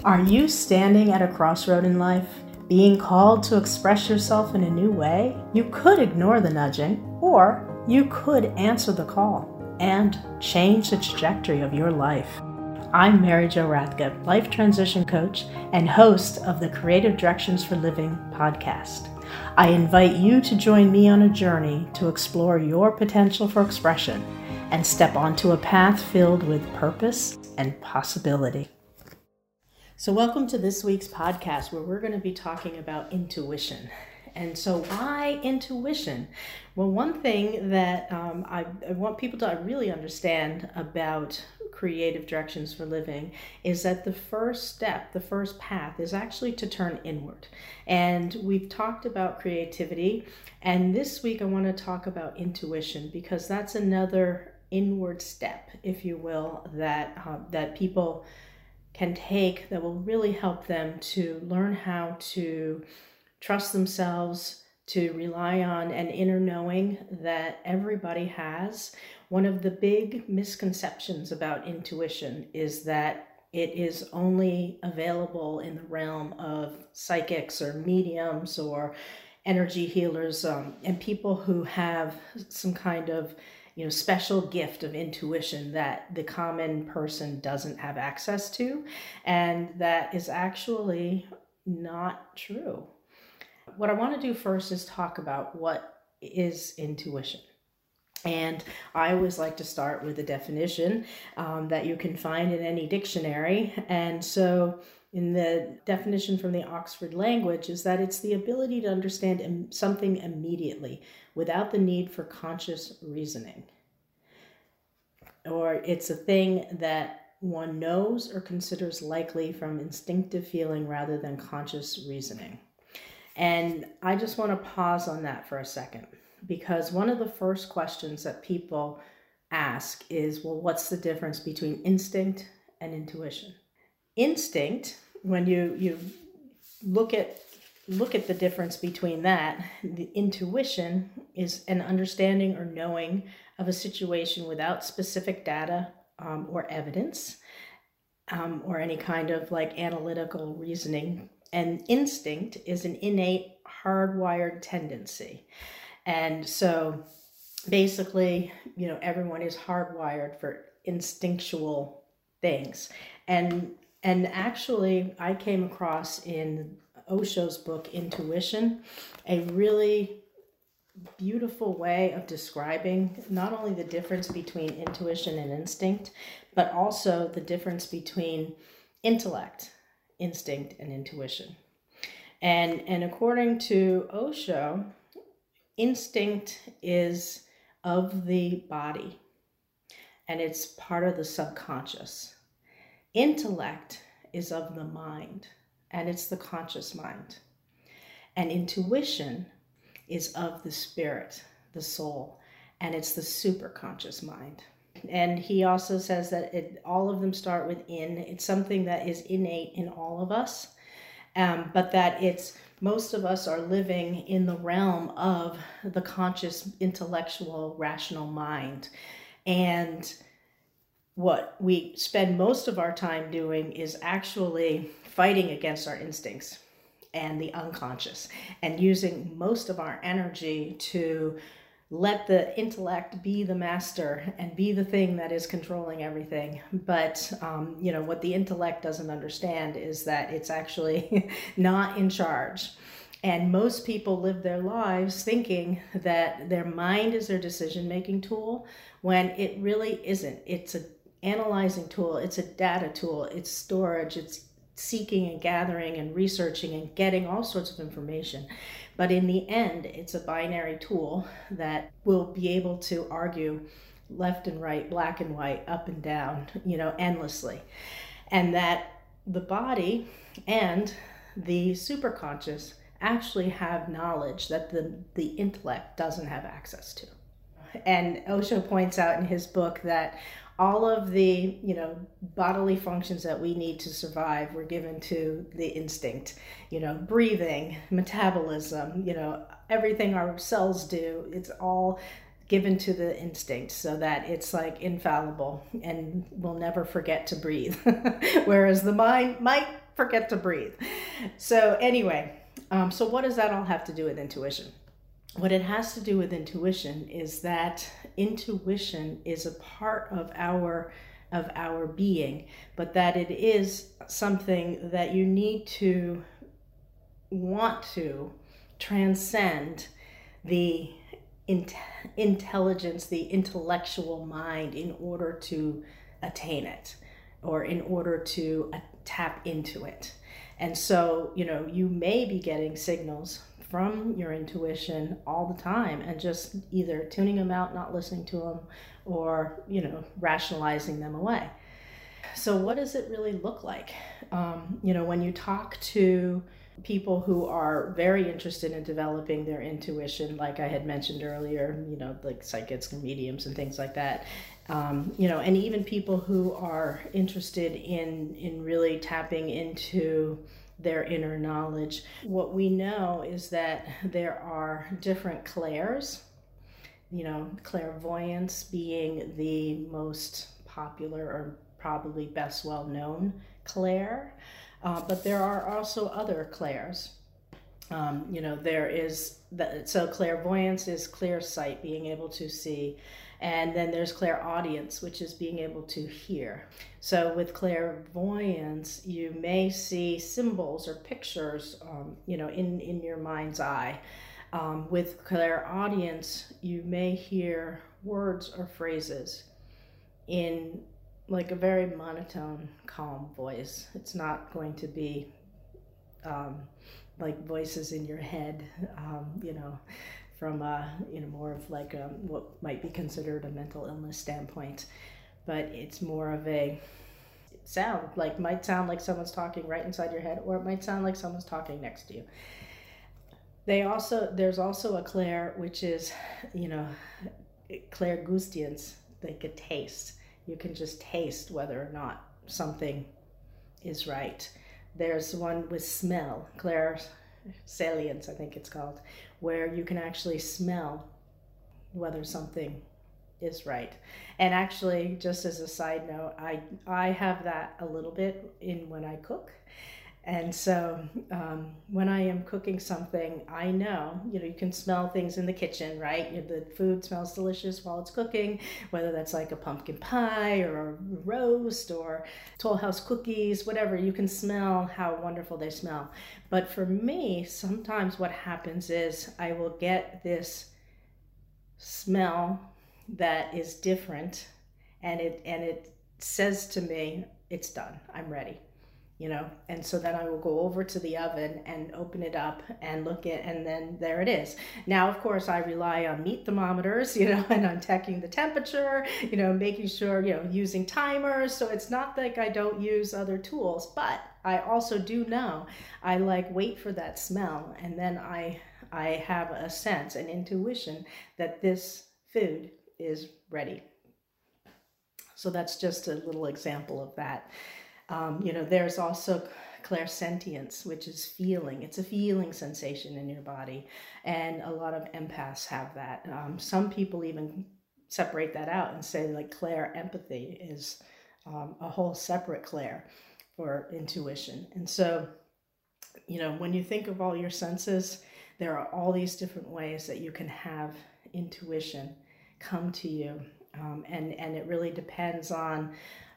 Are you standing at a crossroad in life, being called to express yourself in a new way? You could ignore the nudging, or you could answer the call and change the trajectory of your life. I'm Mary Jo Rathgeb, life transition coach and host of the Creative Directions for Living podcast. I invite you to join me on a journey to explore your potential for expression and step onto a path filled with purpose and possibility. So welcome to this week's podcast where we're going to be talking about intuition. And so why intuition? Well, one thing that I want people to really understand about Creative Directions for Living is that the first step, the first path is actually to turn inward. And we've talked about creativity, and this week I want to talk about intuition because that's another inward step, if you will, that people can take that will really help them to learn how to trust themselves, to rely on an inner knowing that everybody has. One of the big misconceptions about intuition is that it is only available in the realm of psychics or mediums or energy healers and people who have some kind of special gift of intuition that the common person doesn't have access to, and that is actually not true. What I want to do first is talk about what is intuition. And I always like to start with a definition that you can find in any dictionary. And so in the definition from the Oxford Language is that it's the ability to understand something immediately without the need for conscious reasoning. Or it's a thing that one knows or considers likely from instinctive feeling rather than conscious reasoning. And I just want to pause on that for a second, because one of the first questions that people ask is, well, what's the difference between instinct and intuition? Instinct, when you look at the difference between that, the intuition is an understanding or knowing of a situation without specific data or evidence or any kind of analytical reasoning. And instinct is an innate, hardwired tendency. And so basically, everyone is hardwired for instinctual things. And actually, I came across in Osho's book, Intuition, a really beautiful way of describing not only the difference between intuition and instinct, but also the difference between intellect, instinct, and intuition. And according to Osho, instinct is of the body, and it's part of the subconscious. Intellect is of the mind, and it's the conscious mind. And intuition is of the spirit, the soul, and it's the superconscious mind. And he also says that all of them start with in. It's something that is innate in all of us, but that most of us are living in the realm of the conscious, intellectual, rational mind. And what we spend most of our time doing is actually fighting against our instincts and the unconscious, and using most of our energy to let the intellect be the master and be the thing that is controlling everything. But, what the intellect doesn't understand is that it's actually not in charge. And most people live their lives thinking that their mind is their decision-making tool when it really isn't. It's an analyzing tool. It's a data tool. It's storage. It's seeking and gathering and researching and getting all sorts of information. But in the end, it's a binary tool that will be able to argue left and right, black and white, up and down, endlessly. And that the body and the superconscious actually have knowledge that the intellect doesn't have access to. And Osho points out in his book that all of the, bodily functions that we need to survive were given to the instinct, breathing, metabolism, everything our cells do, it's all given to the instinct so that it's infallible and we'll never forget to breathe. Whereas the mind might forget to breathe. So anyway, so what does that all have to do with intuition? What it has to do with intuition is that intuition is a part of our being, but that it is something that you need to want to transcend the intelligence, the intellectual mind, in order to attain it, or in order to tap into it. And so, you may be getting signals from your intuition all the time and just either tuning them out, not listening to them, or, rationalizing them away. So what does it really look like? When you talk to people who are very interested in developing their intuition, like I had mentioned earlier, like psychics and mediums and things like that, and even people who are interested in really tapping into their inner knowledge, what we know is that there are different clairs, clairvoyance being the most popular or probably best well-known clair, but there are also other clairs. There is so clairvoyance is clear sight, being able to see, and then there's clairaudience, which is being able to hear. So with clairvoyance, you may see symbols or pictures, in your mind's eye. With clairaudience, you may hear words or phrases in like a very monotone, calm voice. It's not going to be like voices in your head, from more of like what might be considered a mental illness standpoint. But it's more of a sound, might sound like someone's talking right inside your head, or it might sound like someone's talking next to you. There's also a clair, which is, clairgustance, like a taste. You can just taste whether or not something is right. There's one with smell, clairsalience, I think it's called, where you can actually smell whether something is right. And actually, just as a side note, I have that a little bit when I cook. And so when I am cooking something, I know, you can smell things in the kitchen, right? The food smells delicious while it's cooking, whether that's like a pumpkin pie or a roast or Toll House cookies, whatever. You can smell how wonderful they smell. But for me, sometimes what happens is I will get this smell that is different, and it says to me, it's done, I'm ready. And so then I will go over to the oven and open it up and look at, and then there it is. Now, of course, I rely on meat thermometers, and I'm checking the temperature, making sure, using timers. So it's not like I don't use other tools, but I also do know I wait for that smell, and then I have a sense, an intuition that this food is ready. So that's just a little example of that. There's also clairsentience, which is feeling. It's a feeling sensation in your body. And a lot of empaths have that. Some people even separate that out and say clair empathy is a whole separate clair for intuition. And so, when you think of all your senses, there are all these different ways that you can have intuition come to you. And it really depends on,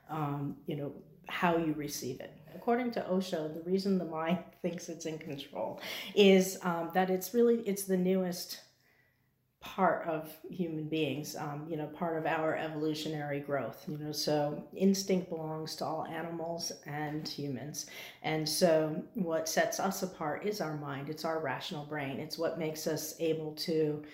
how you receive it. According to Osho, the reason the mind thinks it's in control is that it's the newest part of human beings, part of our evolutionary growth, so instinct belongs to all animals and humans. And so what sets us apart is our mind. It's our rational brain. It's what makes us able to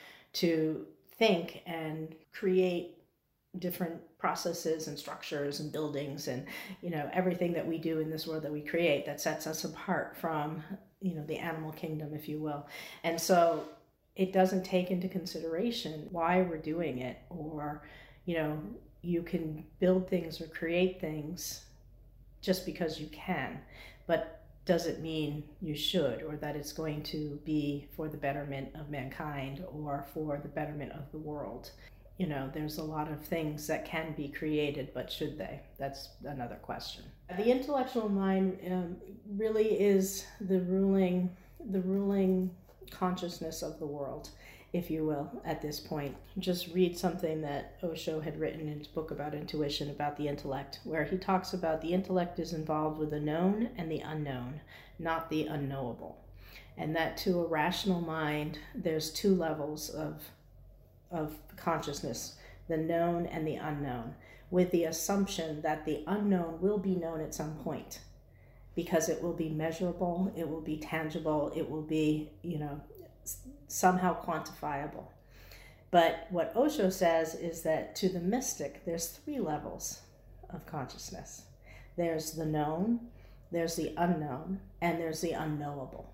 think and create different processes and structures and buildings and everything that we do in this world that we create, that sets us apart from the animal kingdom, if you will. And so it doesn't take into consideration why we're doing it, or you can build things or create things just because you can, but does it mean you should, or that it's going to be for the betterment of mankind or for the betterment of the world? There's a lot of things that can be created, but should they? That's another question. The intellectual mind really is the ruling consciousness of the world, if you will, at this point. Just read something that Osho had written in his book about intuition, about the intellect, where he talks about the intellect is involved with the known and the unknown, not the unknowable. And that to a rational mind, there's two levels of consciousness, the known and the unknown, with the assumption that the unknown will be known at some point, because it will be measurable, it will be tangible, it will be, somehow quantifiable. But what Osho says is that to the mystic, there's three levels of consciousness. There's the known, there's the unknown, and there's the unknowable.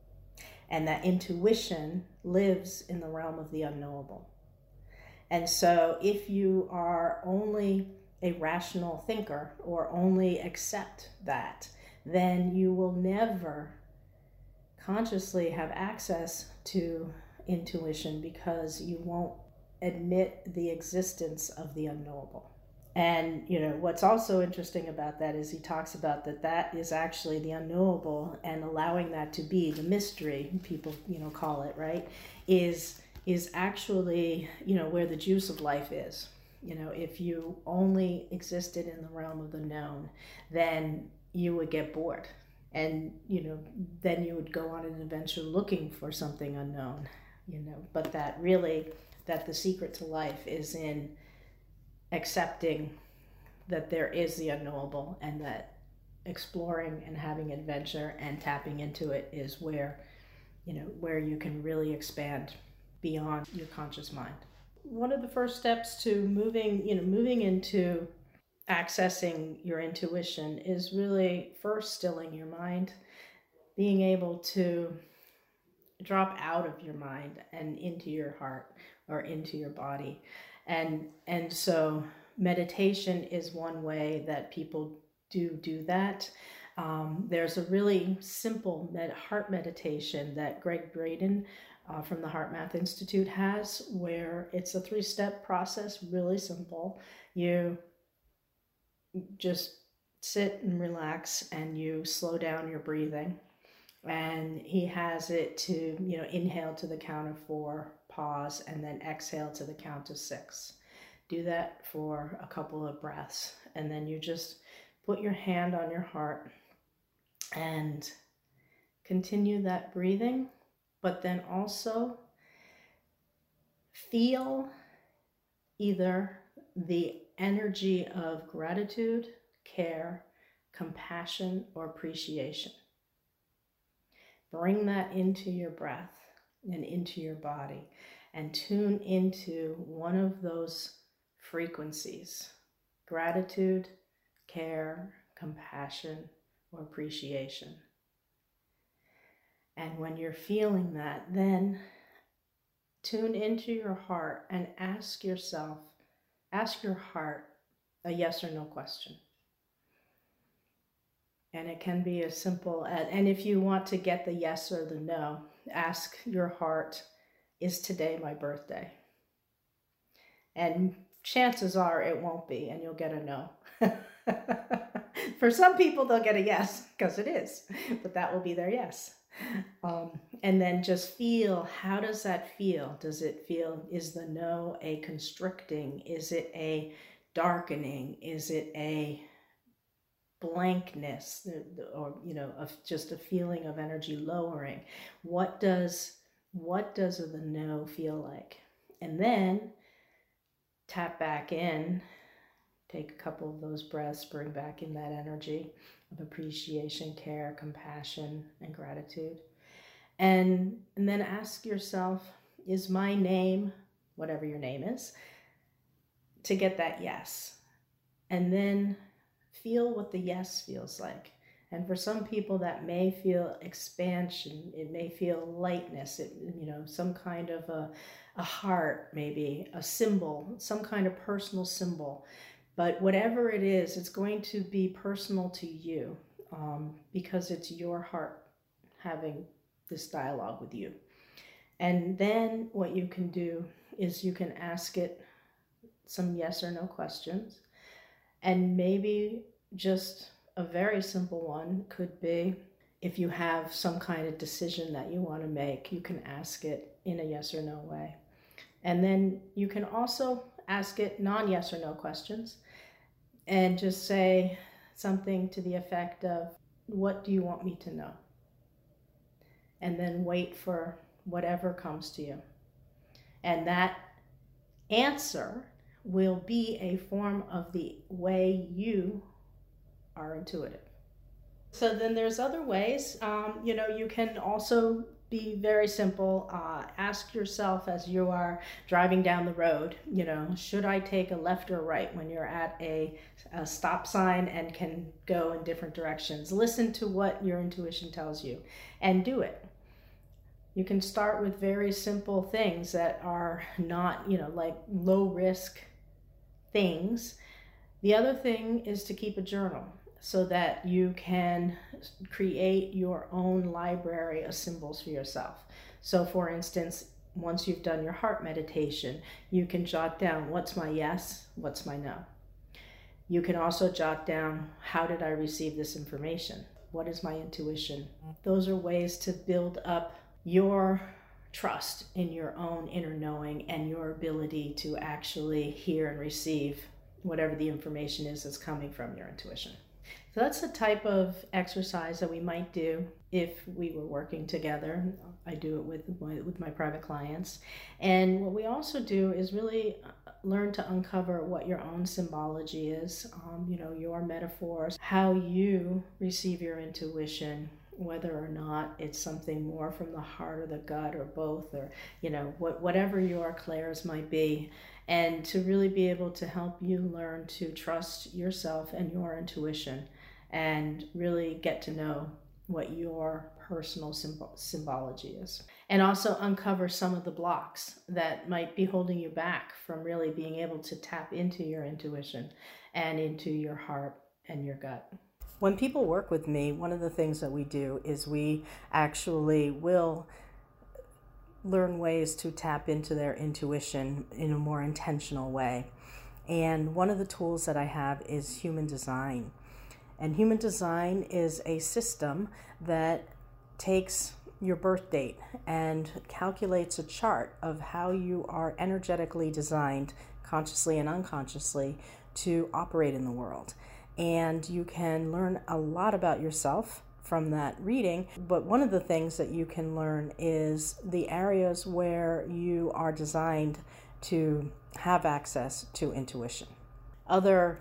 And that intuition lives in the realm of the unknowable. And so if you are only a rational thinker or only accept that, then you will never consciously have access to intuition, because you won't admit the existence of the unknowable. And what's also interesting about that is he talks about that is actually the unknowable, and allowing that to be the mystery, people call it, right, is actually where the juice of life is. If you only existed in the realm of the known, then you would get bored, and then you would go on an adventure looking for something unknown. But that the secret to life is in accepting that there is the unknowable, and that exploring and having adventure and tapping into it is where you can really expand beyond your conscious mind. One of the first steps to moving into accessing your intuition is really first stilling your mind, being able to drop out of your mind and into your heart or into your body. And so meditation is one way that people do that. There's a really simple heart meditation that Gregg Braden from the HeartMath Institute has, where it's a 3-step process, really simple. You just sit and relax, and you slow down your breathing. And he has it to, inhale to the count of 4, pause, and then exhale to the count of 6. Do that for a couple of breaths. And then you just put your hand on your heart and continue that breathing, but then also feel either the energy of gratitude, care, compassion, or appreciation. Bring that into your breath and into your body, and tune into one of those frequencies: gratitude, care, compassion, or appreciation. And when you're feeling that, then tune into your heart and ask your heart a yes or no question. And it can be as simple as, and if you want to get the yes or the no, ask your heart, is today my birthday? And chances are it won't be, and you'll get a no. For some people, they'll get a yes, because it is, but that will be their yes. And then just feel, how does that feel? Does it feel, is the no a constricting? Is it a darkening? Is it a blankness, or of just a feeling of energy lowering? What does the no feel like? And then tap back in, take a couple of those breaths, bring back in that energy of appreciation, care, compassion, and gratitude. And then ask yourself, is my name, whatever your name is, to get that yes? And then feel what the yes feels like. And for some people, that may feel expansion. It may feel lightness. Some kind of a heart, maybe a symbol, some kind of personal symbol. But whatever it is, it's going to be personal to you, because it's your heart having this dialogue with you. And then what you can do is you can ask it some yes or no questions, and maybe just a very simple one could be, if you have some kind of decision that you want to make, you can ask it in a yes or no way. And then you can also ask it non-yes or no questions and just say something to the effect of, what do you want me to know? And then wait for whatever comes to you. And that answer will be a form of the way you are intuitive. So then there's other ways. You can also be very simple. Ask yourself as you are driving down the road, should I take a left or right when you're at a stop sign and can go in different directions? Listen to what your intuition tells you and do it. You can start with very simple things that are not, like low risk things. The other thing is to keep a journal, so that you can create your own library of symbols for yourself. So for instance, once you've done your heart meditation, you can jot down, what's my yes, what's my no. You can also jot down, how did I receive this information? What is my intuition? Those are ways to build up your trust in your own inner knowing and your ability to actually hear and receive whatever the information is that's coming from your intuition. So that's the type of exercise that we might do if we were working together. I do it with my private clients. And what we also do is really learn to uncover what your own symbology is, your metaphors, how you receive your intuition, whether or not it's something more from the heart or the gut or both, or whatever your clairs might be, and to really be able to help you learn to trust yourself and your intuition and really get to know what your personal symbology is. And also uncover some of the blocks that might be holding you back from really being able to tap into your intuition and into your heart and your gut. When people work with me, one of the things that we do is we actually will learn ways to tap into their intuition in a more intentional way. And one of the tools that I have is human design. And human design is a system that takes your birth date and calculates a chart of how you are energetically designed, consciously and unconsciously, to operate in the world. And you can learn a lot about yourself from that reading, but one of the things that you can learn is the areas where you are designed to have access to intuition. Other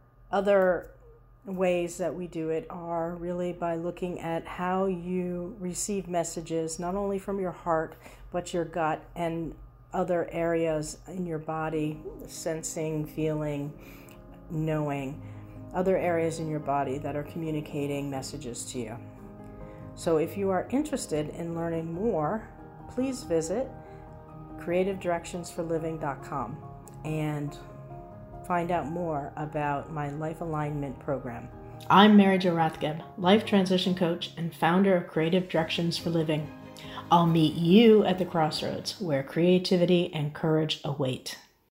ways that we do it are really by looking at how you receive messages, not only from your heart, but your gut and other areas in your body, sensing, feeling, knowing, other areas in your body that are communicating messages to you. So if you are interested in learning more, please visit creativedirectionsforliving.com and find out more about my Life Alignment program. I'm Mary Jo Rathgeb, life transition coach and founder of Creative Directions for Living. I'll meet you at the crossroads where creativity and courage await.